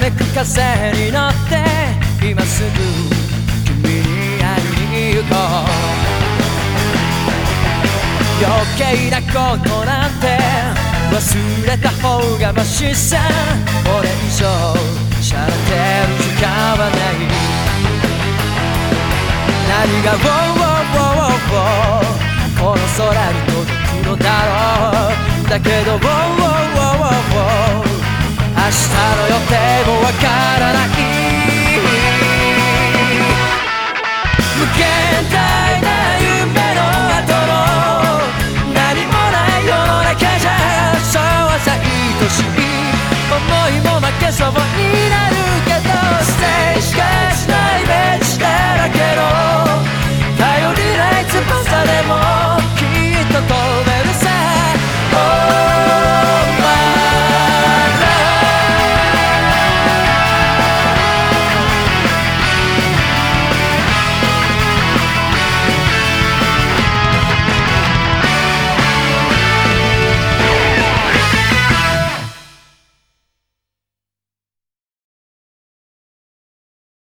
めく風に乗って今すぐ君に会いに行こう。余計なことなんて忘れた方がマシさ。これ以上しゃれてる時間はない。何がこの空に届くのだろう。だけど明日の予定もわからない。無限大な夢の後の何もない世の中じゃそうはさ愛しい思いも負けそうに